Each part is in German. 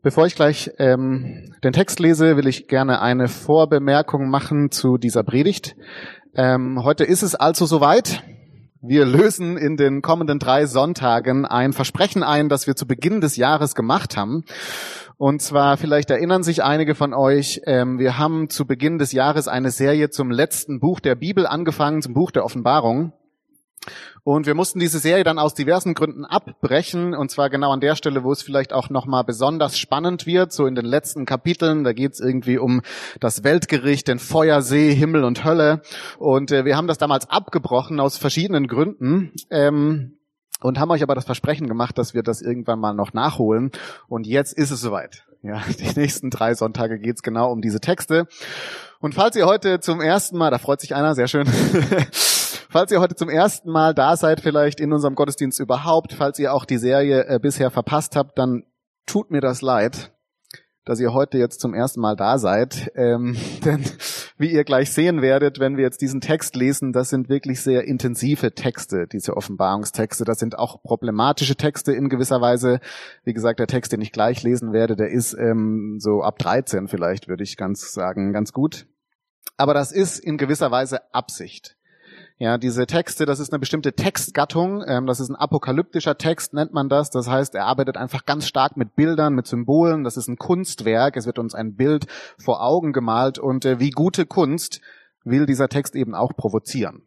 Bevor ich gleich den Text lese, will ich gerne eine Vorbemerkung machen zu dieser Predigt. Heute ist es also soweit. Wir lösen in den kommenden 3 Sonntagen ein Versprechen ein, das wir zu Beginn des Jahres gemacht haben. Und zwar, vielleicht erinnern sich einige von euch, wir haben zu Beginn des Jahres eine Serie zum letzten Buch der Bibel angefangen, zum Buch der Offenbarung. Und wir mussten diese Serie dann aus diversen Gründen abbrechen, und zwar genau an der Stelle, wo es vielleicht auch nochmal besonders spannend wird, so in den letzten Kapiteln. Da geht es irgendwie um das Weltgericht, den Feuersee, Himmel und Hölle. Und wir haben das damals abgebrochen aus verschiedenen Gründen und haben euch aber das Versprechen gemacht, dass wir das irgendwann mal noch nachholen. Und jetzt ist es soweit. Ja, die nächsten 3 Sonntage geht es genau um diese Texte. Und falls ihr heute zum ersten Mal, da freut sich einer, sehr schön, falls ihr heute zum ersten Mal da seid, vielleicht in unserem Gottesdienst überhaupt, falls ihr auch die Serie bisher verpasst habt, dann tut mir das leid, dass ihr heute jetzt zum ersten Mal da seid. Denn wie ihr gleich sehen werdet, wenn wir jetzt diesen Text lesen, das sind wirklich sehr intensive Texte, diese Offenbarungstexte. Das sind auch problematische Texte in gewisser Weise. Wie gesagt, der Text, den ich gleich lesen werde, der ist so ab 13 vielleicht, würde ich ganz sagen, ganz gut. Aber das ist in gewisser Weise Absicht. Ja, diese Texte, das ist eine bestimmte Textgattung, das ist ein apokalyptischer Text, nennt man das. Das heißt, er arbeitet einfach ganz stark mit Bildern, mit Symbolen. Das ist ein Kunstwerk, es wird uns ein Bild vor Augen gemalt und wie gute Kunst will dieser Text eben auch provozieren.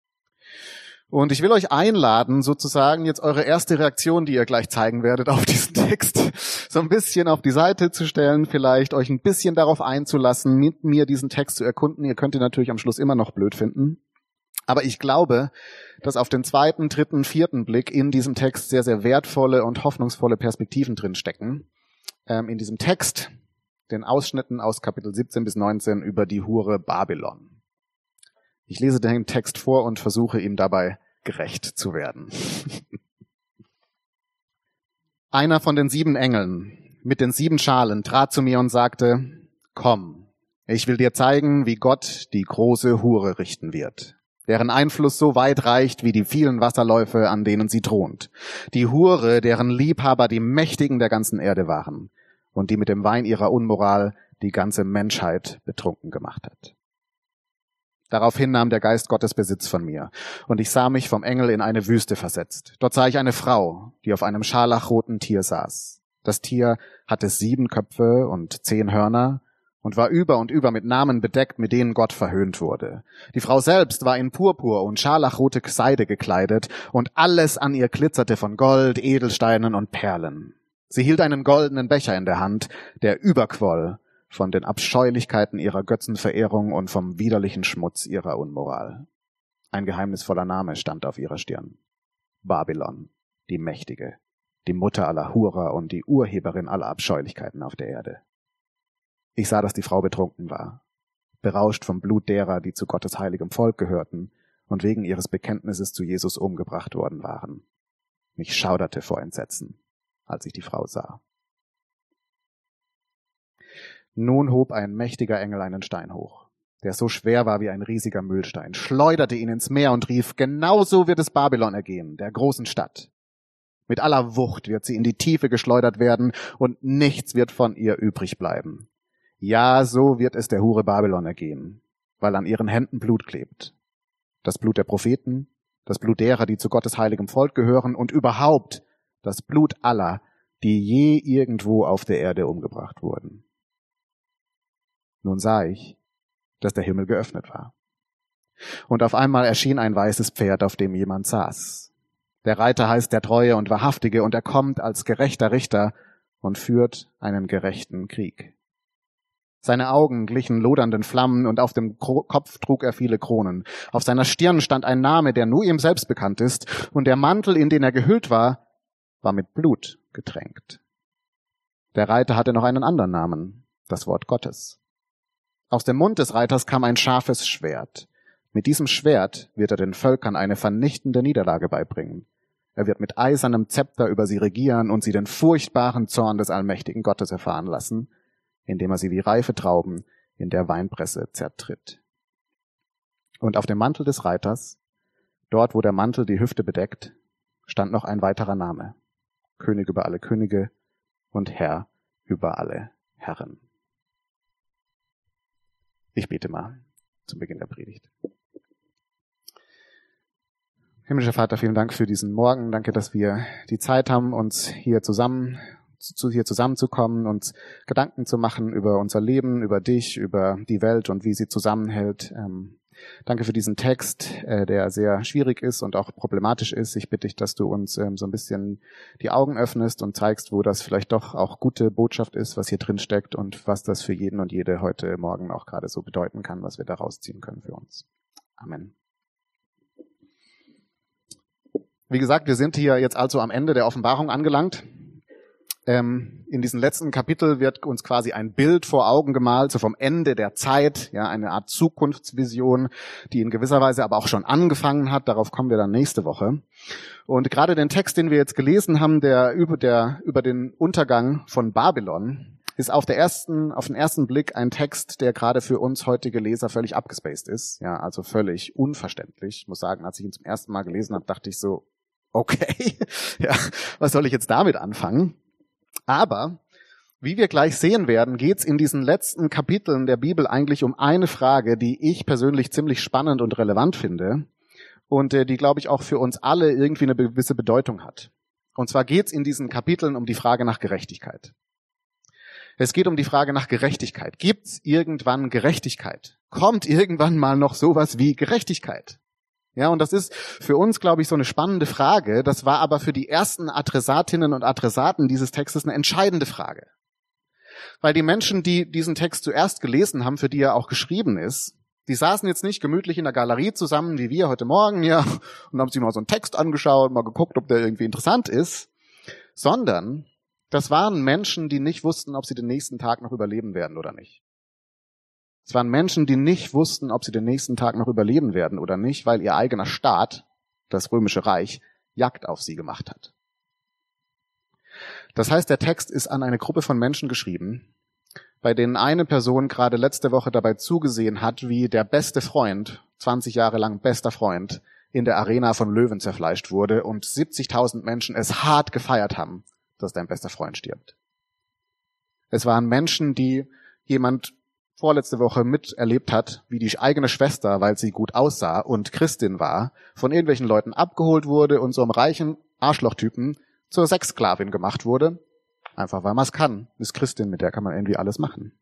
Und ich will euch einladen, sozusagen jetzt eure erste Reaktion, die ihr gleich zeigen werdet auf diesen Text, so ein bisschen auf die Seite zu stellen, vielleicht euch ein bisschen darauf einzulassen, mit mir diesen Text zu erkunden. Ihr könnt ihn natürlich am Schluss immer noch blöd finden. Aber ich glaube, dass auf den 2., 3., 4. Blick in diesem Text sehr, sehr wertvolle und hoffnungsvolle Perspektiven drin stecken. In diesem Text, den Ausschnitten aus Kapitel 17 bis 19 über die Hure Babylon. Ich lese den Text vor und versuche ihm dabei gerecht zu werden. Einer von den 7 Engeln mit den 7 Schalen trat zu mir und sagte: Komm, ich will dir zeigen, wie Gott die große Hure richten wird, deren Einfluss so weit reicht wie die vielen Wasserläufe, an denen sie thront. Die Hure, deren Liebhaber die Mächtigen der ganzen Erde waren und die mit dem Wein ihrer Unmoral die ganze Menschheit betrunken gemacht hat. Daraufhin nahm der Geist Gottes Besitz von mir, und ich sah mich vom Engel in eine Wüste versetzt. Dort sah ich eine Frau, die auf einem scharlachroten Tier saß. Das Tier hatte 7 Köpfe und 10 Hörner, und war über und über mit Namen bedeckt, mit denen Gott verhöhnt wurde. Die Frau selbst war in Purpur und scharlachrote Seide gekleidet, und alles an ihr glitzerte von Gold, Edelsteinen und Perlen. Sie hielt einen goldenen Becher in der Hand, der überquoll von den Abscheulichkeiten ihrer Götzenverehrung und vom widerlichen Schmutz ihrer Unmoral. Ein geheimnisvoller Name stand auf ihrer Stirn: Babylon, die Mächtige, die Mutter aller Hurer und die Urheberin aller Abscheulichkeiten auf der Erde. Ich sah, dass die Frau betrunken war, berauscht vom Blut derer, die zu Gottes heiligem Volk gehörten und wegen ihres Bekenntnisses zu Jesus umgebracht worden waren. Mich schauderte vor Entsetzen, als ich die Frau sah. Nun hob ein mächtiger Engel einen Stein hoch, der so schwer war wie ein riesiger Mühlstein, schleuderte ihn ins Meer und rief: Genauso wird es Babylon ergehen, der großen Stadt. Mit aller Wucht wird sie in die Tiefe geschleudert werden, und nichts wird von ihr übrig bleiben. Ja, so wird es der Hure Babylon ergehen, weil an ihren Händen Blut klebt. Das Blut der Propheten, das Blut derer, die zu Gottes heiligem Volk gehören, und überhaupt das Blut aller, die je irgendwo auf der Erde umgebracht wurden. Nun sah ich, dass der Himmel geöffnet war. Und auf einmal erschien ein weißes Pferd, auf dem jemand saß. Der Reiter heißt der Treue und Wahrhaftige, und er kommt als gerechter Richter und führt einen gerechten Krieg. Seine Augen glichen lodernden Flammen, und auf dem Kopf trug er viele Kronen. Auf seiner Stirn stand ein Name, der nur ihm selbst bekannt ist, und der Mantel, in den er gehüllt war, war mit Blut getränkt. Der Reiter hatte noch einen anderen Namen: das Wort Gottes. Aus dem Mund des Reiters kam ein scharfes Schwert. Mit diesem Schwert wird er den Völkern eine vernichtende Niederlage beibringen. Er wird mit eisernem Zepter über sie regieren und sie den furchtbaren Zorn des allmächtigen Gottes erfahren lassen, indem er sie wie reife Trauben in der Weinpresse zertritt. Und auf dem Mantel des Reiters, dort wo der Mantel die Hüfte bedeckt, stand noch ein weiterer Name: König über alle Könige und Herr über alle Herren. Ich bete mal zum Beginn der Predigt. Himmlischer Vater, vielen Dank für diesen Morgen. Danke, dass wir die Zeit haben, uns hier zusammenzukommen, uns Gedanken zu machen über unser Leben, über dich, über die Welt und wie sie zusammenhält. Danke für diesen Text, der sehr schwierig ist und auch problematisch ist. Ich bitte dich, dass du uns so ein bisschen die Augen öffnest und zeigst, wo das vielleicht doch auch gute Botschaft ist, was hier drin steckt und was das für jeden und jede heute Morgen auch gerade so bedeuten kann, was wir da rausziehen können für uns. Amen. Wie gesagt, wir sind hier jetzt also am Ende der Offenbarung angelangt. In diesem letzten Kapitel wird uns quasi ein Bild vor Augen gemalt, so vom Ende der Zeit, ja, eine Art Zukunftsvision, die in gewisser Weise aber auch schon angefangen hat. Darauf kommen wir dann nächste Woche. Und gerade den Text, den wir jetzt gelesen haben, der über den Untergang von Babylon, ist auf den ersten Blick ein Text, der gerade für uns heutige Leser völlig abgespaced ist, ja, also völlig unverständlich. Ich muss sagen, als ich ihn zum ersten Mal gelesen habe, dachte ich so, okay, ja, was soll ich jetzt damit anfangen? Aber, wie wir gleich sehen werden, geht es in diesen letzten Kapiteln der Bibel eigentlich um eine Frage, die ich persönlich ziemlich spannend und relevant finde und die, glaube ich, auch für uns alle irgendwie eine gewisse Bedeutung hat. Und zwar geht es in diesen Kapiteln um die Frage nach Gerechtigkeit. Es geht um die Frage nach Gerechtigkeit. Gibt es irgendwann Gerechtigkeit? Kommt irgendwann mal noch sowas wie Gerechtigkeit? Ja, und das ist für uns, glaube ich, so eine spannende Frage. Das war aber für die ersten Adressatinnen und Adressaten dieses Textes eine entscheidende Frage. Weil die Menschen, die diesen Text zuerst gelesen haben, für die er auch geschrieben ist, die saßen jetzt nicht gemütlich in der Galerie zusammen, wie wir heute Morgen, ja, und haben sich mal so einen Text angeschaut, mal geguckt, ob der irgendwie interessant ist, sondern das waren Menschen, die nicht wussten, ob sie den nächsten Tag noch überleben werden oder nicht. Es waren Menschen, die nicht wussten, ob sie den nächsten Tag noch überleben werden oder nicht, weil ihr eigener Staat, das Römische Reich, Jagd auf sie gemacht hat. Das heißt, der Text ist an eine Gruppe von Menschen geschrieben, bei denen eine Person gerade letzte Woche dabei zugesehen hat, wie der beste Freund, 20 Jahre lang bester Freund, in der Arena von Löwen zerfleischt wurde und 70.000 Menschen es hart gefeiert haben, dass dein bester Freund stirbt. Es waren Menschen, die jemand vorletzte Woche miterlebt hat, wie die eigene Schwester, weil sie gut aussah und Christin war, von irgendwelchen Leuten abgeholt wurde und so einem reichen Arschlochtypen zur Sexsklavin gemacht wurde. Einfach weil man es kann. Ist Christin, mit der kann man irgendwie alles machen.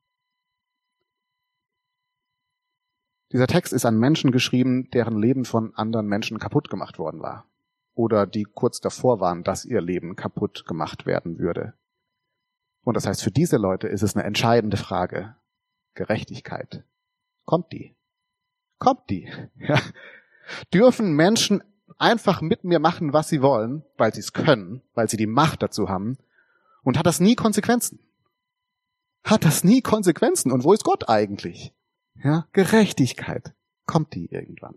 Dieser Text ist an Menschen geschrieben, deren Leben von anderen Menschen kaputt gemacht worden war. Oder die kurz davor waren, dass ihr Leben kaputt gemacht werden würde. Und das heißt, für diese Leute ist es eine entscheidende Frage. Gerechtigkeit. Kommt die? Kommt die? Ja. Dürfen Menschen einfach mit mir machen, was sie wollen, weil sie es können, weil sie die Macht dazu haben? Und hat das nie Konsequenzen? Hat das nie Konsequenzen? Und wo ist Gott eigentlich? Ja, Gerechtigkeit. Kommt die irgendwann?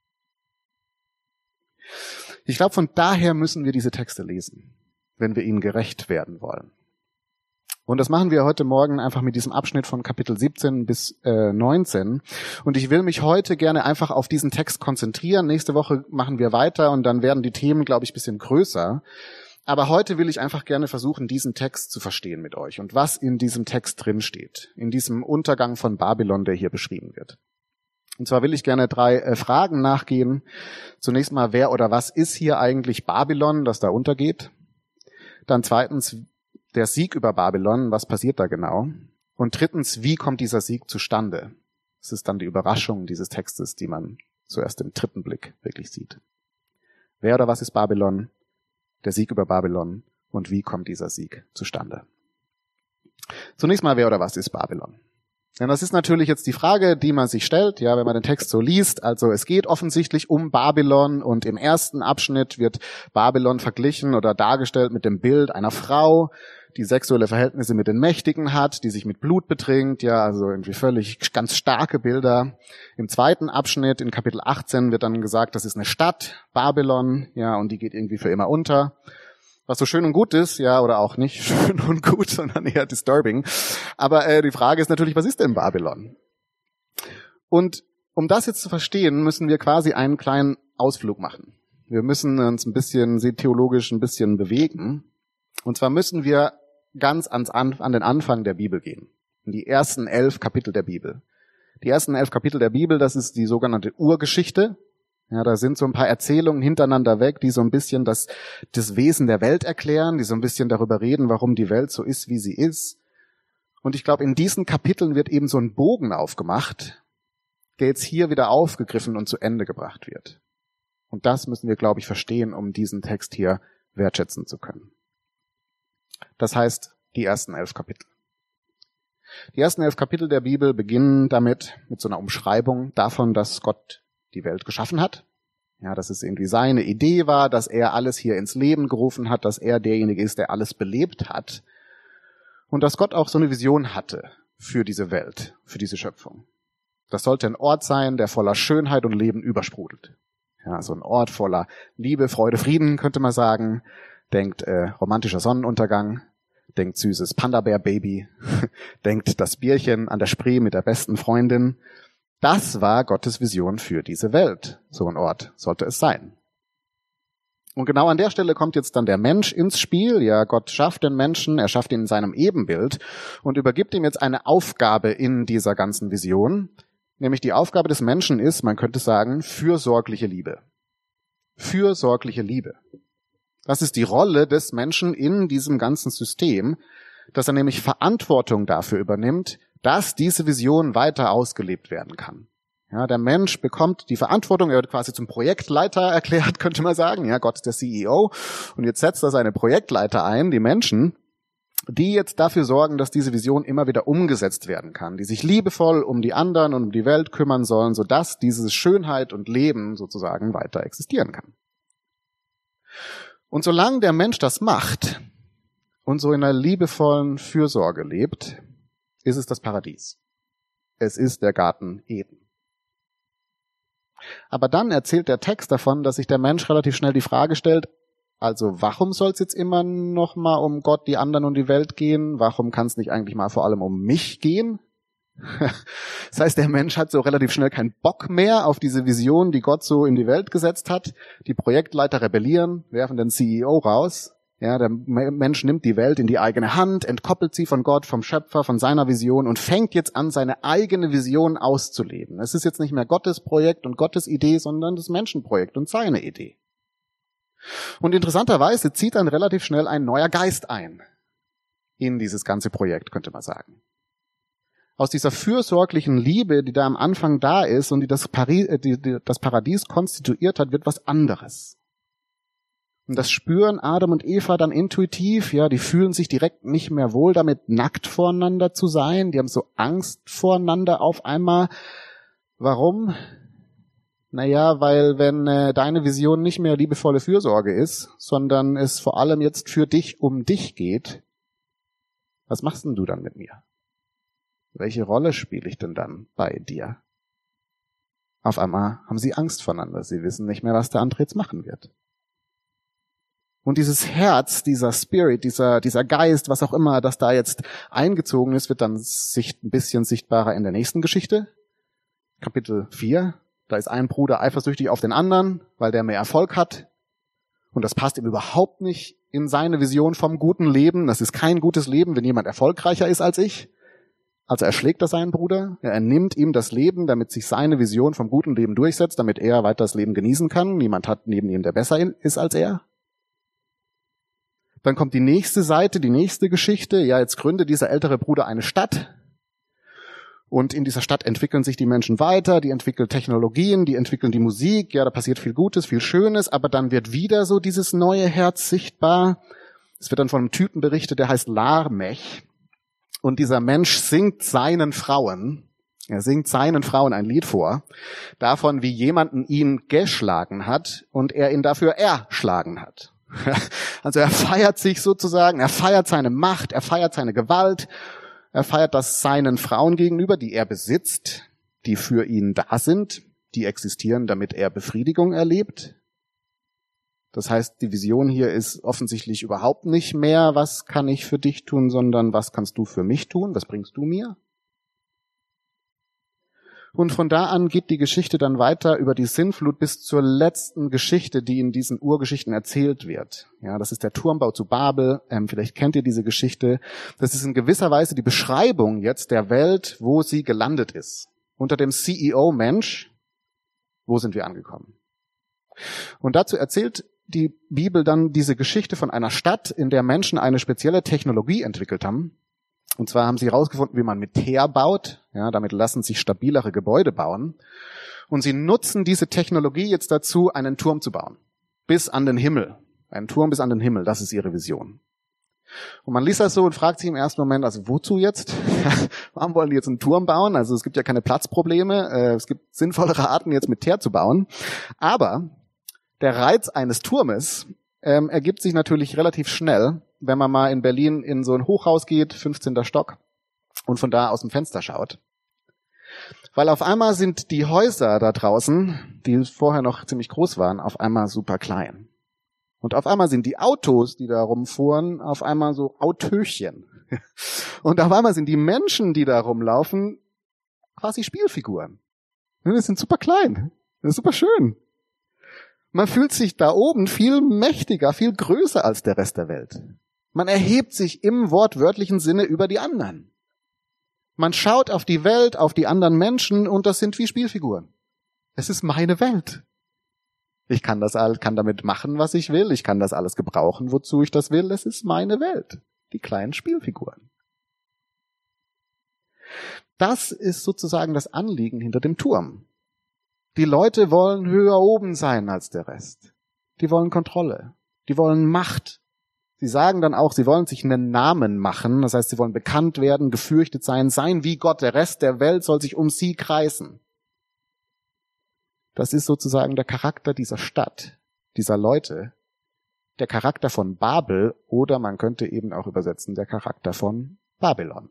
Ich glaube, von daher müssen wir diese Texte lesen, wenn wir ihnen gerecht werden wollen. Und das machen wir heute Morgen einfach mit diesem Abschnitt von Kapitel 17 bis 19. Und ich will mich heute gerne einfach auf diesen Text konzentrieren. Nächste Woche machen wir weiter und dann werden die Themen, glaube ich, ein bisschen größer. Aber heute will ich einfach gerne versuchen, diesen Text zu verstehen mit euch und was in diesem Text drin steht, in diesem Untergang von Babylon, der hier beschrieben wird. Und zwar will ich gerne 3 Fragen nachgehen. Zunächst mal, wer oder was ist hier eigentlich Babylon, das da untergeht? Dann zweitens, der Sieg über Babylon, was passiert da genau? Und drittens, wie kommt dieser Sieg zustande? Das ist dann die Überraschung dieses Textes, die man zuerst im 3. Blick wirklich sieht. Wer oder was ist Babylon? Der Sieg über Babylon und wie kommt dieser Sieg zustande? Zunächst mal, wer oder was ist Babylon? Denn das ist natürlich jetzt die Frage, die man sich stellt, ja, wenn man den Text so liest. Also es geht offensichtlich um Babylon und im ersten Abschnitt wird Babylon verglichen oder dargestellt mit dem Bild einer Frau, die sexuelle Verhältnisse mit den Mächtigen hat, die sich mit Blut betrinkt, ja, also irgendwie völlig ganz starke Bilder. Im zweiten Abschnitt, in Kapitel 18, wird dann gesagt, das ist eine Stadt, Babylon, ja, und die geht irgendwie für immer unter. Was so schön und gut ist, ja, oder auch nicht schön und gut, sondern eher disturbing. Aber die Frage ist natürlich, was ist denn Babylon? Und um das jetzt zu verstehen, müssen wir quasi einen kleinen Ausflug machen. Wir müssen uns ein bisschen theologisch ein bisschen bewegen. Und zwar müssen wir ganz an den Anfang der Bibel gehen. In die ersten 11 Kapitel der Bibel. Die ersten 11 Kapitel der Bibel, das ist die sogenannte Urgeschichte. Ja, da sind so ein paar Erzählungen hintereinander weg, die so ein bisschen das Wesen der Welt erklären, die so ein bisschen darüber reden, warum die Welt so ist, wie sie ist. Und ich glaube, in diesen Kapiteln wird eben so ein Bogen aufgemacht, der jetzt hier wieder aufgegriffen und zu Ende gebracht wird. Und das müssen wir, glaube ich, verstehen, um diesen Text hier wertschätzen zu können. Das heißt, die ersten 11 Kapitel. Die ersten 11 Kapitel der Bibel beginnen damit, mit so einer Umschreibung davon, dass Gott die Welt geschaffen hat. Ja, dass es irgendwie seine Idee war, dass er alles hier ins Leben gerufen hat, dass er derjenige ist, der alles belebt hat. Und dass Gott auch so eine Vision hatte für diese Welt, für diese Schöpfung. Das sollte ein Ort sein, der voller Schönheit und Leben übersprudelt. Ja, so ein Ort voller Liebe, Freude, Frieden, könnte man sagen. Denkt romantischer Sonnenuntergang, denkt süßes Panda-Bär-Baby, denkt das Bierchen an der Spree mit der besten Freundin. Das war Gottes Vision für diese Welt. So ein Ort sollte es sein. Und genau an der Stelle kommt jetzt dann der Mensch ins Spiel. Ja, Gott schafft den Menschen, er schafft ihn in seinem Ebenbild und übergibt ihm jetzt eine Aufgabe in dieser ganzen Vision. Nämlich die Aufgabe des Menschen ist, man könnte sagen, fürsorgliche Liebe. Fürsorgliche Liebe. Das ist die Rolle des Menschen in diesem ganzen System, dass er nämlich Verantwortung dafür übernimmt, dass diese Vision weiter ausgelebt werden kann. Ja, der Mensch bekommt die Verantwortung, er wird quasi zum Projektleiter erklärt, könnte man sagen. Ja, Gott ist der CEO und jetzt setzt er seine Projektleiter ein, die Menschen, die jetzt dafür sorgen, dass diese Vision immer wieder umgesetzt werden kann, die sich liebevoll um die anderen und um die Welt kümmern sollen, sodass diese Schönheit und Leben sozusagen weiter existieren kann. Und solange der Mensch das macht und so in einer liebevollen Fürsorge lebt, ist es das Paradies. Es ist der Garten Eden. Aber dann erzählt der Text davon, dass sich der Mensch relativ schnell die Frage stellt, also warum soll es jetzt immer noch mal um Gott, die anderen und die Welt gehen? Warum kann es nicht eigentlich mal vor allem um mich gehen? Das heißt, der Mensch hat so relativ schnell keinen Bock mehr auf diese Vision, die Gott so in die Welt gesetzt hat. Die Projektleiter rebellieren, werfen den CEO raus. Ja, der Mensch nimmt die Welt in die eigene Hand, entkoppelt sie von Gott, vom Schöpfer, von seiner Vision und fängt jetzt an, seine eigene Vision auszuleben. Es ist jetzt nicht mehr Gottes Projekt und Gottes Idee, sondern das Menschenprojekt und seine Idee. Und interessanterweise zieht dann relativ schnell ein neuer Geist ein in dieses ganze Projekt, könnte man sagen. Aus dieser fürsorglichen Liebe, die da am Anfang da ist und die das Paradies konstituiert hat, wird was anderes. Und das spüren Adam und Eva dann intuitiv, ja, die fühlen sich direkt nicht mehr wohl damit, nackt voreinander zu sein. Die haben so Angst voreinander auf einmal. Warum? Naja, weil wenn deine Vision nicht mehr liebevolle Fürsorge ist, sondern es vor allem jetzt für dich um dich geht, was machst denn du dann mit mir? Welche Rolle spiele ich denn dann bei dir? Auf einmal haben sie Angst voneinander. Sie wissen nicht mehr, was der andere jetzt machen wird. Und dieses Herz, dieser Spirit, dieser Geist, was auch immer, das da jetzt eingezogen ist, wird dann ein bisschen sichtbarer in der nächsten Geschichte. Kapitel 4. Da ist ein Bruder eifersüchtig auf den anderen, weil der mehr Erfolg hat. Und das passt ihm überhaupt nicht in seine Vision vom guten Leben. Das ist kein gutes Leben, wenn jemand erfolgreicher ist als ich. Also erschlägt er seinen Bruder. Er nimmt ihm das Leben, damit sich seine Vision vom guten Leben durchsetzt, damit er weiter das Leben genießen kann. Niemand hat neben ihm, der besser ist als er. Dann kommt die nächste Seite, die nächste Geschichte. Ja, jetzt gründet dieser ältere Bruder eine Stadt. Und in dieser Stadt entwickeln sich die Menschen weiter, die entwickeln Technologien, die entwickeln die Musik. Ja, da passiert viel Gutes, viel Schönes, aber dann wird wieder so dieses neue Herz sichtbar. Es wird dann von einem Typen berichtet, der heißt Lamech. Und dieser Mensch singt seinen Frauen ein Lied vor, davon, wie jemanden ihn geschlagen hat und er ihn dafür erschlagen hat. Also er feiert sich sozusagen, er feiert seine Macht, er feiert seine Gewalt, er feiert das seinen Frauen gegenüber, die er besitzt, die für ihn da sind, die existieren, damit er Befriedigung erlebt. Das heißt, die Vision hier ist offensichtlich überhaupt nicht mehr, was kann ich für dich tun, sondern was kannst du für mich tun, was bringst du mir? Und von da an geht die Geschichte dann weiter über die Sintflut bis zur letzten Geschichte, die in diesen Urgeschichten erzählt wird. Ja, das ist der Turmbau zu Babel. Vielleicht kennt ihr diese Geschichte. Das ist in gewisser Weise die Beschreibung jetzt der Welt, wo sie gelandet ist. Unter dem CEO-Mensch, wo sind wir angekommen? Und dazu erzählt die Bibel dann diese Geschichte von einer Stadt, in der Menschen eine spezielle Technologie entwickelt haben. Und zwar haben sie herausgefunden, wie man mit Teer baut. Ja, damit lassen sich stabilere Gebäude bauen. Und sie nutzen diese Technologie jetzt dazu, einen Turm zu bauen. Bis an den Himmel. Einen Turm bis an den Himmel, das ist ihre Vision. Und man liest das so und fragt sich im ersten Moment, also wozu jetzt? Warum wollen die jetzt einen Turm bauen? Also es gibt ja keine Platzprobleme. Es gibt sinnvollere Arten, jetzt mit Teer zu bauen. Aber der Reiz eines Turmes ergibt sich natürlich relativ schnell, wenn man mal in Berlin in so ein Hochhaus geht, 15. Stock, und von da aus dem Fenster schaut. Weil auf einmal sind die Häuser da draußen, die vorher noch ziemlich groß waren, auf einmal super klein. Und auf einmal sind die Autos, die da rumfuhren, auf einmal so Autöchen. Und auf einmal sind die Menschen, die da rumlaufen, quasi Spielfiguren. Die sind super klein. Das ist super schön. Man fühlt sich da oben viel mächtiger, viel größer als der Rest der Welt. Man erhebt sich im wortwörtlichen Sinne über die anderen. Man schaut auf die Welt, auf die anderen Menschen und das sind wie Spielfiguren. Es ist meine Welt. Ich kann damit machen, was ich will. Ich kann das alles gebrauchen, wozu ich das will. Es ist meine Welt. Die kleinen Spielfiguren. Das ist sozusagen das Anliegen hinter dem Turm. Die Leute wollen höher oben sein als der Rest. Die wollen Kontrolle. Die wollen Macht. Sie sagen dann auch, sie wollen sich einen Namen machen. Das heißt, sie wollen bekannt werden, gefürchtet sein wie Gott. Der Rest der Welt soll sich um sie kreisen. Das ist sozusagen der Charakter dieser Stadt, dieser Leute. Der Charakter von Babel oder man könnte eben auch übersetzen, der Charakter von Babylon.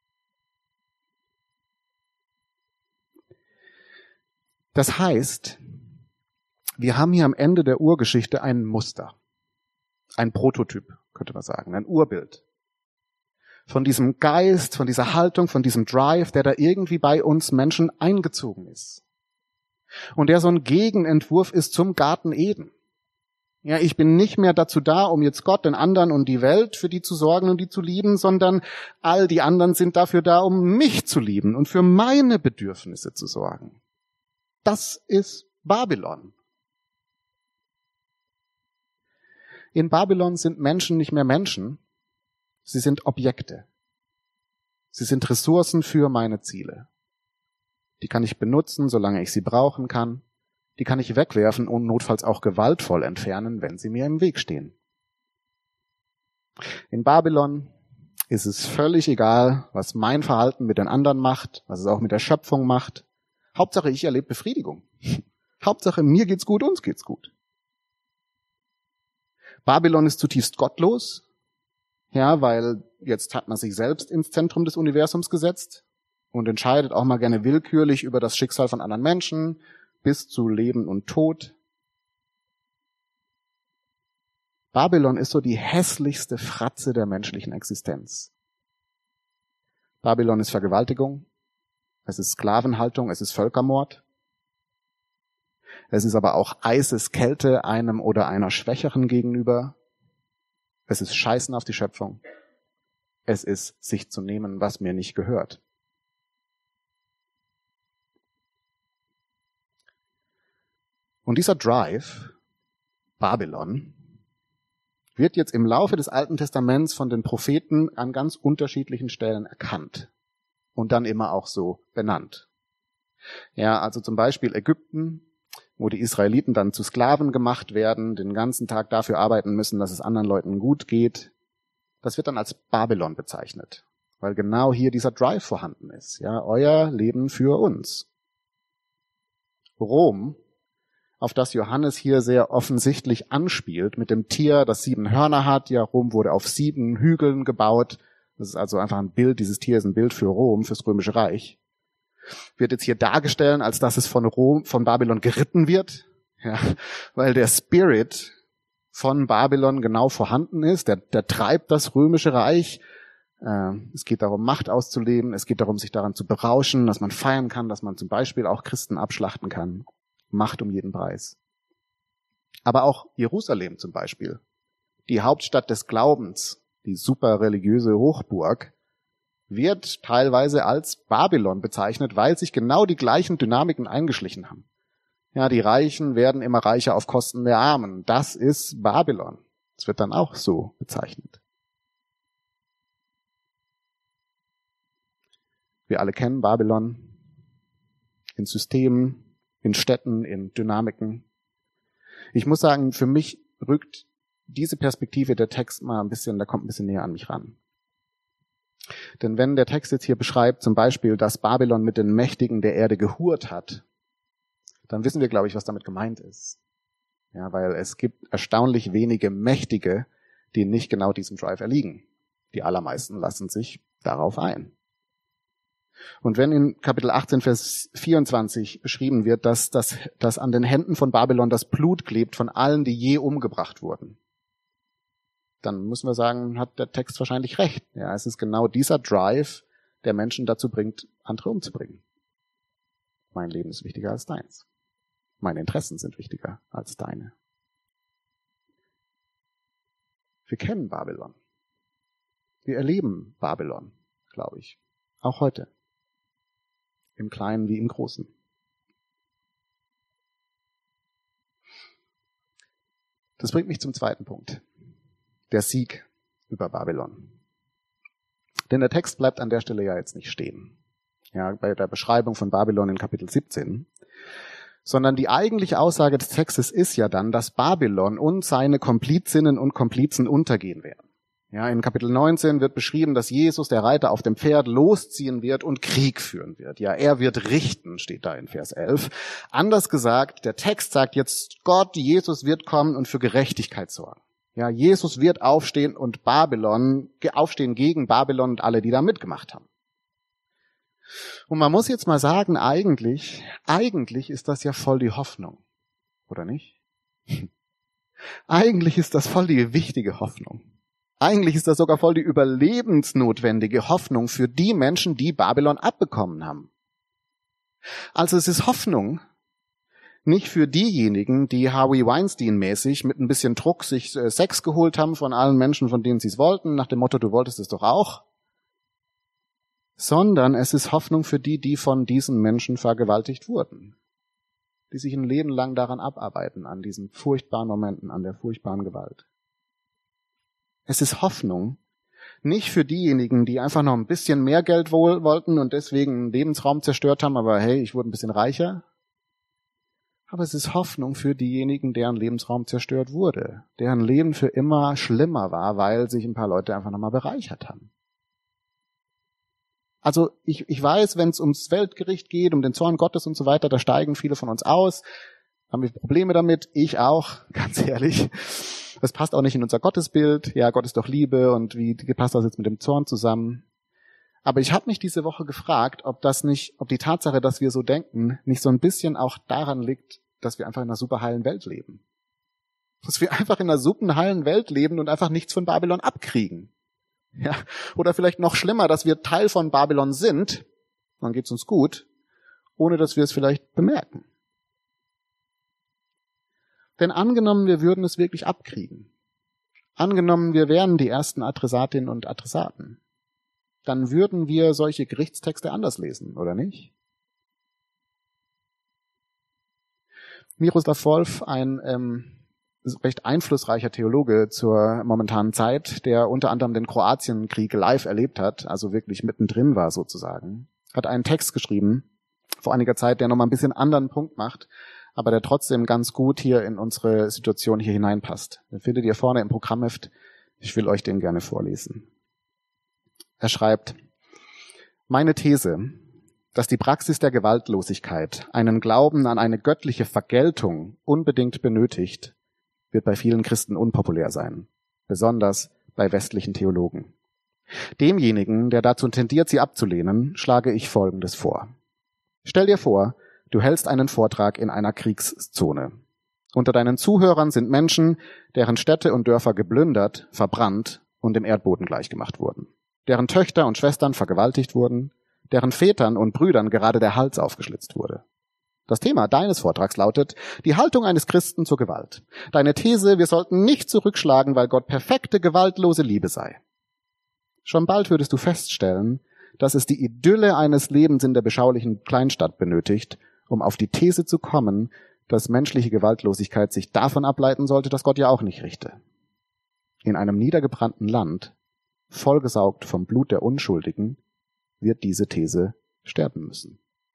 Das heißt, wir haben hier am Ende der Urgeschichte ein Muster, ein Prototyp, könnte man sagen, ein Urbild von diesem Geist, von dieser Haltung, von diesem Drive, der da irgendwie bei uns Menschen eingezogen ist. Und der so ein Gegenentwurf ist zum Garten Eden. Ja, ich bin nicht mehr dazu da, um jetzt Gott, den anderen und die Welt für die zu sorgen und die zu lieben, sondern all die anderen sind dafür da, um mich zu lieben und für meine Bedürfnisse zu sorgen. Das ist Babylon. In Babylon sind Menschen nicht mehr Menschen, sie sind Objekte. Sie sind Ressourcen für meine Ziele. Die kann ich benutzen, solange ich sie brauchen kann. Die kann ich wegwerfen und notfalls auch gewaltvoll entfernen, wenn sie mir im Weg stehen. In Babylon ist es völlig egal, was mein Verhalten mit den anderen macht, was es auch mit der Schöpfung macht. Hauptsache, ich erlebe Befriedigung. Hauptsache, mir geht's gut, uns geht's gut. Babylon ist zutiefst gottlos, ja, weil jetzt hat man sich selbst ins Zentrum des Universums gesetzt und entscheidet auch mal gerne willkürlich über das Schicksal von anderen Menschen bis zu Leben und Tod. Babylon ist so die hässlichste Fratze der menschlichen Existenz. Babylon ist Vergewaltigung, es ist Sklavenhaltung, es ist Völkermord. Es ist aber auch Eiseskälte einem oder einer Schwächeren gegenüber. Es ist Scheißen auf die Schöpfung. Es ist sich zu nehmen, was mir nicht gehört. Und dieser Drive, Babylon, wird jetzt im Laufe des Alten Testaments von den Propheten an ganz unterschiedlichen Stellen erkannt und dann immer auch so benannt. Ja, also zum Beispiel Ägypten, wo die Israeliten dann zu Sklaven gemacht werden, den ganzen Tag dafür arbeiten müssen, dass es anderen Leuten gut geht. Das wird dann als Babylon bezeichnet, weil genau hier dieser Drive vorhanden ist. Ja, euer Leben für uns. Rom, auf das Johannes hier sehr offensichtlich anspielt, mit dem Tier, das 7 Hörner hat. Ja, Rom wurde auf 7 Hügeln gebaut. Das ist also einfach ein Bild, dieses Tier ist ein Bild für Rom, fürs Römische Reich. Wird jetzt hier dargestellt, als dass es von Babylon geritten wird, ja, weil der Spirit von Babylon genau vorhanden ist. Der treibt das Römische Reich Es geht darum, Macht auszuleben. Es geht darum, sich daran zu berauschen, dass man feiern kann, dass man zum Beispiel auch Christen abschlachten kann. Macht um jeden Preis. Aber auch Jerusalem zum Beispiel, die Hauptstadt des Glaubens, die super religiöse Hochburg, wird teilweise als Babylon bezeichnet, weil sich genau die gleichen Dynamiken eingeschlichen haben. Ja, die Reichen werden immer reicher auf Kosten der Armen. Das ist Babylon. Das wird dann auch so bezeichnet. Wir alle kennen Babylon in Systemen, in Städten, in Dynamiken. Ich muss sagen, für mich rückt diese Perspektive der Text mal der kommt ein bisschen näher an mich ran. Denn wenn der Text jetzt hier beschreibt, zum Beispiel, dass Babylon mit den Mächtigen der Erde gehurt hat, dann wissen wir, glaube ich, was damit gemeint ist. Ja, weil es gibt erstaunlich wenige Mächtige, die nicht genau diesem Drive erliegen. Die allermeisten lassen sich darauf ein. Und wenn in Kapitel 18, Vers 24 beschrieben wird, dass an den Händen von Babylon das Blut klebt von allen, die je umgebracht wurden, dann müssen wir sagen, hat der Text wahrscheinlich recht. Ja, es ist genau dieser Drive, der Menschen dazu bringt, andere umzubringen. Mein Leben ist wichtiger als deins. Meine Interessen sind wichtiger als deine. Wir kennen Babylon. Wir erleben Babylon, glaube ich. Auch heute. Im Kleinen wie im Großen. Das bringt mich zum zweiten Punkt. Der Sieg über Babylon. Denn der Text bleibt an der Stelle ja jetzt nicht stehen. Ja, bei der Beschreibung von Babylon in Kapitel 17. Sondern die eigentliche Aussage des Textes ist ja dann, dass Babylon und seine Komplizinnen und Komplizen untergehen werden. Ja, in Kapitel 19 wird beschrieben, dass Jesus, der Reiter auf dem Pferd, losziehen wird und Krieg führen wird. Ja, er wird richten, steht da in Vers 11. Anders gesagt, der Text sagt jetzt, Jesus wird kommen und für Gerechtigkeit sorgen. Ja, Jesus wird aufstehen gegen Babylon und alle, die da mitgemacht haben. Und man muss jetzt mal sagen, eigentlich ist das ja voll die Hoffnung. Oder nicht? Eigentlich ist das voll die wichtige Hoffnung. Eigentlich ist das sogar voll die überlebensnotwendige Hoffnung für die Menschen, die Babylon abbekommen haben. Also es ist Hoffnung nicht für diejenigen, die Harvey Weinstein-mäßig mit ein bisschen Druck sich Sex geholt haben von allen Menschen, von denen sie es wollten, nach dem Motto, du wolltest es doch auch, sondern es ist Hoffnung für die von diesen Menschen vergewaltigt wurden, die sich ein Leben lang daran abarbeiten, an diesen furchtbaren Momenten, an der furchtbaren Gewalt. Es ist Hoffnung, nicht für diejenigen, die einfach noch ein bisschen mehr Geld wollten und deswegen einen Lebensraum zerstört haben, aber hey, ich wurde ein bisschen reicher. Aber es ist Hoffnung für diejenigen, deren Lebensraum zerstört wurde, deren Leben für immer schlimmer war, weil sich ein paar Leute einfach nochmal bereichert haben. Also ich weiß, wenn es ums Weltgericht geht, um den Zorn Gottes und so weiter, da steigen viele von uns aus, haben wir Probleme damit, ich auch, ganz ehrlich. Das passt auch nicht in unser Gottesbild. Ja, Gott ist doch Liebe und wie passt das jetzt mit dem Zorn zusammen? Aber ich habe mich diese Woche gefragt, ob die Tatsache, dass wir so denken, nicht so ein bisschen auch daran liegt, dass wir einfach in einer super heilen Welt leben. Dass wir einfach in einer super heilen Welt leben und einfach nichts von Babylon abkriegen. Ja, oder vielleicht noch schlimmer, dass wir Teil von Babylon sind, dann geht's uns gut, ohne dass wir es vielleicht bemerken. Denn angenommen, wir würden es wirklich abkriegen, angenommen, wir wären die ersten Adressatinnen und Adressaten, dann würden wir solche Gerichtstexte anders lesen, oder nicht? Miroslav Volf, ein recht einflussreicher Theologe zur momentanen Zeit, der unter anderem den Kroatienkrieg live erlebt hat, also wirklich mittendrin war sozusagen, hat einen Text geschrieben vor einiger Zeit, der nochmal ein bisschen anderen Punkt macht, aber der trotzdem ganz gut hier in unsere Situation hier hineinpasst. Den findet ihr vorne im Programmheft. Ich will euch den gerne vorlesen. Er schreibt: Meine These, dass die Praxis der Gewaltlosigkeit einen Glauben an eine göttliche Vergeltung unbedingt benötigt, wird bei vielen Christen unpopulär sein, besonders bei westlichen Theologen. Demjenigen, der dazu tendiert, sie abzulehnen, schlage ich Folgendes vor. Stell dir vor, du hältst einen Vortrag in einer Kriegszone. Unter deinen Zuhörern sind Menschen, deren Städte und Dörfer geplündert, verbrannt und dem Erdboden gleichgemacht wurden. deren Töchter und Schwestern vergewaltigt wurden, deren Vätern und Brüdern gerade der Hals aufgeschlitzt wurde. Das Thema deines Vortrags lautet, die Haltung eines Christen zur Gewalt. Deine These, wir sollten nicht zurückschlagen, weil Gott perfekte, gewaltlose Liebe sei. Schon bald würdest du feststellen, dass es die Idylle eines Lebens in der beschaulichen Kleinstadt benötigt, um auf die These zu kommen, dass menschliche Gewaltlosigkeit sich davon ableiten sollte, dass Gott ja auch nicht richte. In einem niedergebrannten Land, vollgesaugt vom Blut der Unschuldigen, wird diese These sterben müssen.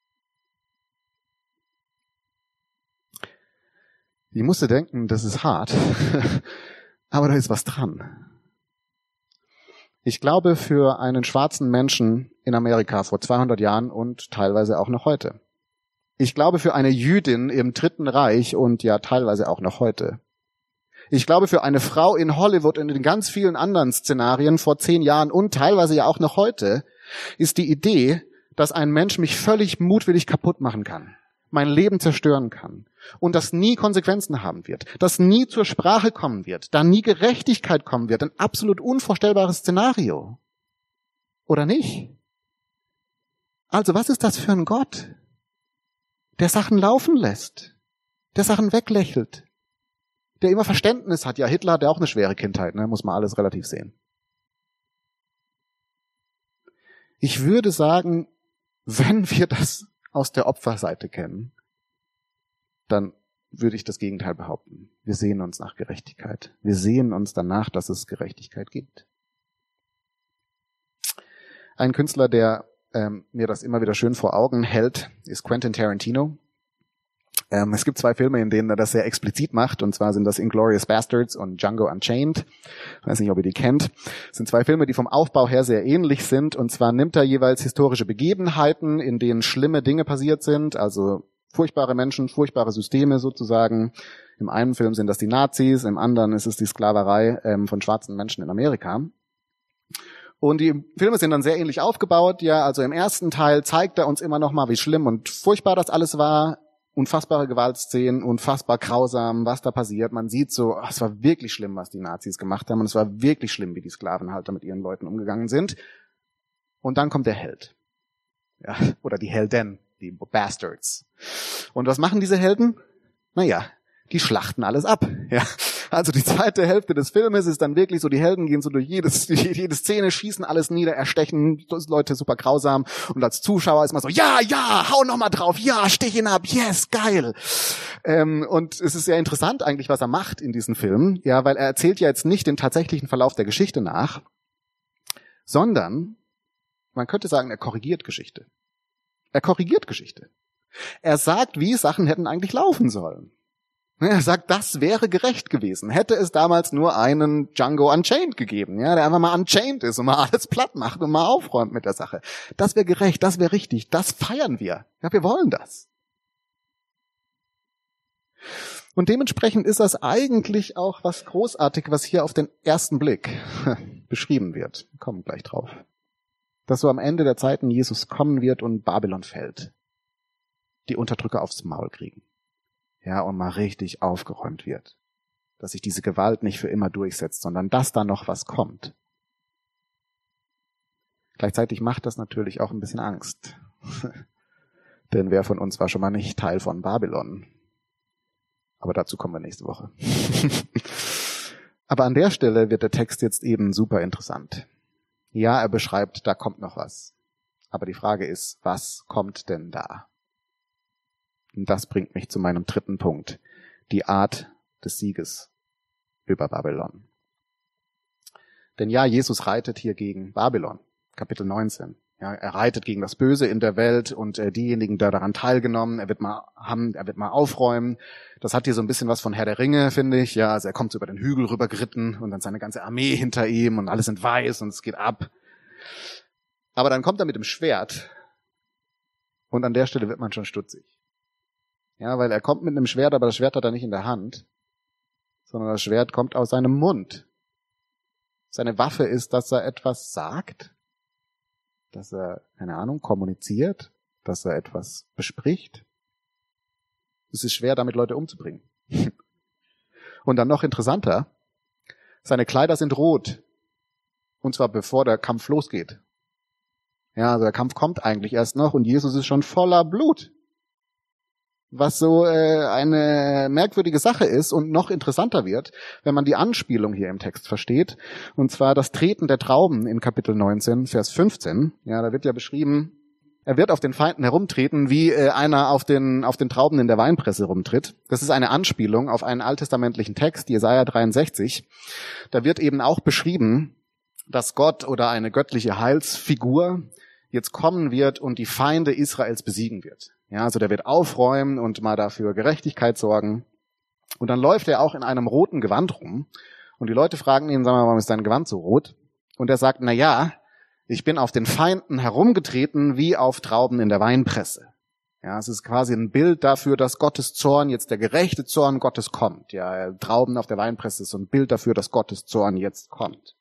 Ich musste denken, das ist hart, aber da ist was dran. Ich glaube, für einen schwarzen Menschen in Amerika vor 200 Jahren und teilweise auch noch heute. Ich glaube, für eine Jüdin im Dritten Reich und ja teilweise auch noch heute. Ich glaube, für eine Frau in Hollywood und in ganz vielen anderen Szenarien vor 10 Jahren und teilweise ja auch noch heute ist die Idee, dass ein Mensch mich völlig mutwillig kaputt machen kann, mein Leben zerstören kann und das nie Konsequenzen haben wird, das nie zur Sprache kommen wird, da nie Gerechtigkeit kommen wird, ein absolut unvorstellbares Szenario. Oder nicht? Also was ist das für ein Gott, der Sachen laufen lässt, der Sachen weglächelt, der immer Verständnis hat? Ja, Hitler hat ja auch eine schwere Kindheit, ne? Muss man alles relativ sehen. Ich würde sagen, wenn wir das aus der Opferseite kennen, dann würde ich das Gegenteil behaupten. Wir sehen uns nach Gerechtigkeit. Wir sehen uns danach, dass es Gerechtigkeit gibt. Ein Künstler, der mir das immer wieder schön vor Augen hält, ist Quentin Tarantino. Es gibt 2 Filme, in denen er das sehr explizit macht, und zwar sind das Inglourious Basterds und Django Unchained. Ich weiß nicht, ob ihr die kennt. Das sind 2 Filme, die vom Aufbau her sehr ähnlich sind, und zwar nimmt er jeweils historische Begebenheiten, in denen schlimme Dinge passiert sind, also furchtbare Menschen, furchtbare Systeme sozusagen. Im einen Film sind das die Nazis, im anderen ist es die Sklaverei von schwarzen Menschen in Amerika. Und die Filme sind dann sehr ähnlich aufgebaut. Ja, also im ersten Teil zeigt er uns immer noch mal, wie schlimm und furchtbar das alles war. Unfassbare Gewaltszenen, unfassbar grausam, was da passiert. Man sieht so, es war wirklich schlimm, was die Nazis gemacht haben. Und es war wirklich schlimm, wie die Sklavenhalter mit ihren Leuten umgegangen sind. Und dann kommt der Held. Ja, oder die Heldin, die Bastards. Und was machen diese Helden? Naja, die schlachten alles ab. Ja. Also die zweite Hälfte des Filmes ist dann wirklich so, die Helden gehen so durch jede Szene, schießen alles nieder, erstechen Leute super grausam, und als Zuschauer ist man so, ja, hau noch mal drauf, ja, stech ihn ab, yes, geil. Und es ist sehr interessant eigentlich, was er macht in diesen Filmen, ja, weil er erzählt ja jetzt nicht den tatsächlichen Verlauf der Geschichte nach, sondern man könnte sagen, er korrigiert Geschichte. Er korrigiert Geschichte. Er sagt, wie Sachen hätten eigentlich laufen sollen. Er sagt, das wäre gerecht gewesen. Hätte es damals nur einen Django Unchained gegeben, ja, der einfach mal unchained ist und mal alles platt macht und mal aufräumt mit der Sache. Das wäre gerecht, das wäre richtig, das feiern wir. Ja, wir wollen das. Und dementsprechend ist das eigentlich auch was großartig, was hier auf den ersten Blick beschrieben wird. Wir kommen gleich drauf. Dass so am Ende der Zeiten Jesus kommen wird und Babylon fällt. Die Unterdrücker aufs Maul kriegen. Ja, und mal richtig aufgeräumt wird. Dass sich diese Gewalt nicht für immer durchsetzt, sondern dass da noch was kommt. Gleichzeitig macht das natürlich auch ein bisschen Angst. Denn wer von uns war schon mal nicht Teil von Babylon? Aber dazu kommen wir nächste Woche. Aber an der Stelle wird der Text jetzt eben super interessant. Ja, er beschreibt, da kommt noch was. Aber die Frage ist, was kommt denn da? Und das bringt mich zu meinem 3. Punkt. Die Art des Sieges über Babylon. Denn ja, Jesus reitet hier gegen Babylon. Kapitel 19. Ja, er reitet gegen das Böse in der Welt und diejenigen, die daran teilgenommen, er wird mal aufräumen. Das hat hier so ein bisschen was von Herr der Ringe, finde ich. Ja, also er kommt so über den Hügel rüber geritten und dann seine ganze Armee hinter ihm und alle sind weiß und es geht ab. Aber dann kommt er mit dem Schwert und an der Stelle wird man schon stutzig. Ja, weil er kommt mit einem Schwert, aber das Schwert hat er nicht in der Hand, sondern das Schwert kommt aus seinem Mund. Seine Waffe ist, dass er etwas sagt, dass er, keine Ahnung, kommuniziert, dass er etwas bespricht. Es ist schwer, damit Leute umzubringen. Und dann noch interessanter, seine Kleider sind rot Und zwar bevor der Kampf losgeht. Ja, also der Kampf kommt eigentlich erst noch und Jesus ist schon voller Blut. Was so eine merkwürdige Sache ist und noch interessanter wird, wenn man die Anspielung hier im Text versteht. Und zwar das Treten der Trauben in Kapitel 19, Vers 15. Ja, da wird ja beschrieben, er wird auf den Feinden herumtreten, wie einer auf den Trauben in der Weinpresse rumtritt. Das ist eine Anspielung auf einen alttestamentlichen Text, Jesaja 63. Da wird eben auch beschrieben, dass Gott oder eine göttliche Heilsfigur jetzt kommen wird und die Feinde Israels besiegen wird. Ja, also der wird aufräumen und mal dafür Gerechtigkeit sorgen. Und dann läuft er auch in einem roten Gewand rum. Und die Leute fragen ihn, sag mal, warum ist dein Gewand so rot? Und er sagt, na ja, ich bin auf den Feinden herumgetreten wie auf Trauben in der Weinpresse. Ja, es ist quasi ein Bild dafür, dass Gottes Zorn, jetzt der gerechte Zorn Gottes kommt. Ja, Trauben auf der Weinpresse ist so ein Bild dafür, dass Gottes Zorn jetzt kommt.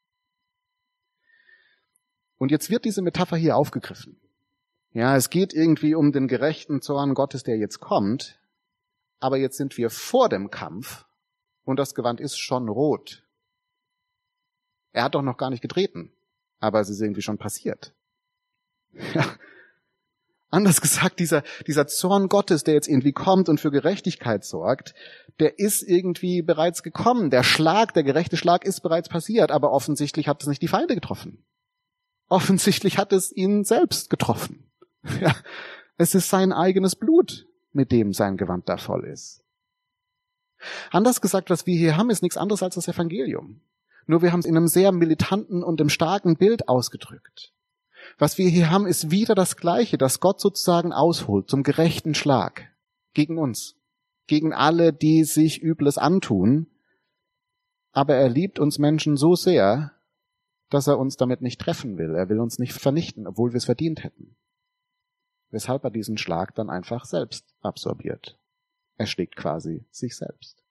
Und jetzt wird diese Metapher hier aufgegriffen. Ja, es geht irgendwie um den gerechten Zorn Gottes, der jetzt kommt. Aber jetzt sind wir vor dem Kampf und das Gewand ist schon rot. Er hat doch noch gar nicht getreten, aber es ist irgendwie schon passiert. Ja. Anders gesagt, dieser Zorn Gottes, der jetzt irgendwie kommt und für Gerechtigkeit sorgt, der ist irgendwie bereits gekommen. Der gerechte Schlag ist bereits passiert, aber offensichtlich hat es nicht die Feinde getroffen. Offensichtlich hat es ihn selbst getroffen. Ja, es ist sein eigenes Blut, mit dem sein Gewand da voll ist. Anders gesagt, was wir hier haben, ist nichts anderes als das Evangelium. Nur wir haben es in einem sehr militanten und einem starken Bild ausgedrückt. Was wir hier haben, ist wieder das Gleiche, dass Gott sozusagen ausholt zum gerechten Schlag gegen uns, gegen alle, die sich Übles antun. Aber er liebt uns Menschen so sehr, dass er uns damit nicht treffen will. Er will uns nicht vernichten, obwohl wir es verdient hätten. Weshalb er diesen Schlag dann einfach selbst absorbiert. Er schlägt quasi sich selbst.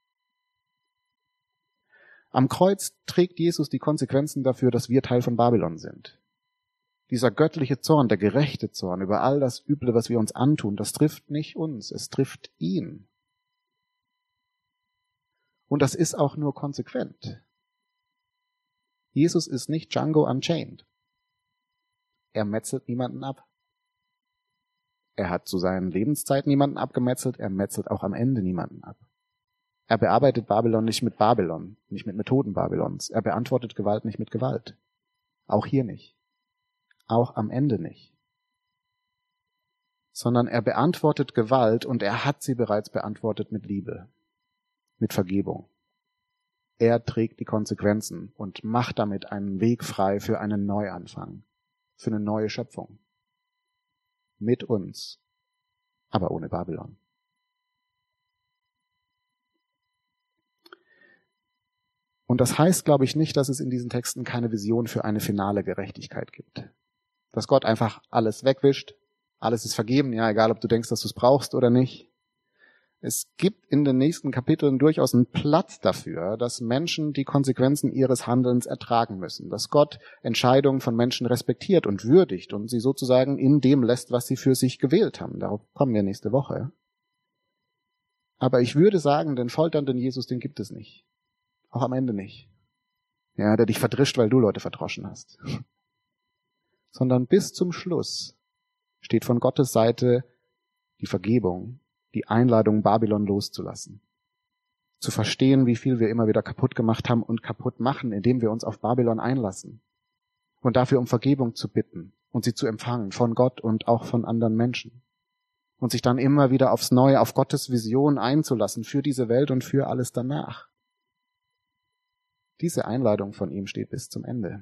Am Kreuz trägt Jesus die Konsequenzen dafür, dass wir Teil von Babylon sind. Dieser göttliche Zorn, der gerechte Zorn über all das Üble, was wir uns antun, das trifft nicht uns, es trifft ihn. Und das ist auch nur konsequent. Jesus ist nicht Django Unchained. Er metzelt niemanden ab. Er hat zu seinen Lebenszeiten niemanden abgemetzelt, er metzelt auch am Ende niemanden ab. Er bearbeitet Babylon, nicht mit Methoden Babylons. Er beantwortet Gewalt nicht mit Gewalt. Auch hier nicht. Auch am Ende nicht. Sondern er beantwortet Gewalt und er hat sie bereits beantwortet mit Liebe, mit Vergebung. Er trägt die Konsequenzen und macht damit einen Weg frei für einen Neuanfang, für eine neue Schöpfung. Mit uns, aber ohne Babylon. Und das heißt, glaube ich, nicht, dass es in diesen Texten keine Vision für eine finale Gerechtigkeit gibt. Dass Gott einfach alles wegwischt, alles ist vergeben, ja, egal ob du denkst, dass du es brauchst oder nicht. Es gibt in den nächsten Kapiteln durchaus einen Platz dafür, dass Menschen die Konsequenzen ihres Handelns ertragen müssen, dass Gott Entscheidungen von Menschen respektiert und würdigt und sie sozusagen in dem lässt, was sie für sich gewählt haben. Darauf kommen wir nächste Woche. Aber ich würde sagen, den folternden Jesus, den gibt es nicht. Auch am Ende nicht. Ja, der dich verdrischt, weil du Leute verdroschen hast. Sondern bis zum Schluss steht von Gottes Seite die Vergebung, die Einladung, Babylon loszulassen. Zu verstehen, wie viel wir immer wieder kaputt gemacht haben und kaputt machen, indem wir uns auf Babylon einlassen. Und dafür um Vergebung zu bitten und sie zu empfangen von Gott und auch von anderen Menschen. Und sich dann immer wieder aufs Neue auf Gottes Vision einzulassen für diese Welt und für alles danach. Diese Einladung von ihm steht bis zum Ende.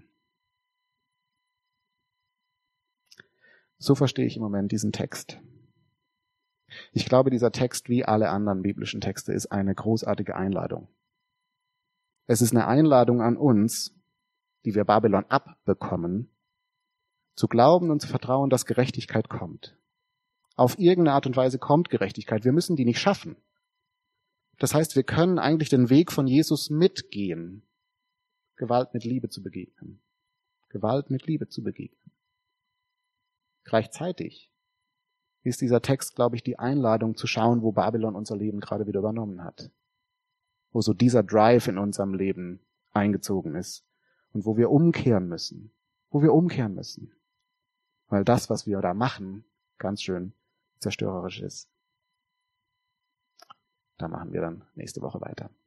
So verstehe ich im Moment diesen Text. Ich glaube, dieser Text, wie alle anderen biblischen Texte, ist eine großartige Einladung. Es ist eine Einladung an uns, die wir Babylon abbekommen, zu glauben und zu vertrauen, dass Gerechtigkeit kommt. Auf irgendeine Art und Weise kommt Gerechtigkeit. Wir müssen die nicht schaffen. Das heißt, wir können eigentlich den Weg von Jesus mitgehen, Gewalt mit Liebe zu begegnen. Gewalt mit Liebe zu begegnen. Gleichzeitig ist dieser Text, glaube ich, die Einladung zu schauen, wo Babylon unser Leben gerade wieder übernommen hat. Wo so dieser Drive in unserem Leben eingezogen ist und wo wir umkehren müssen. Weil das, was wir da machen, ganz schön zerstörerisch ist. Da machen wir dann nächste Woche weiter.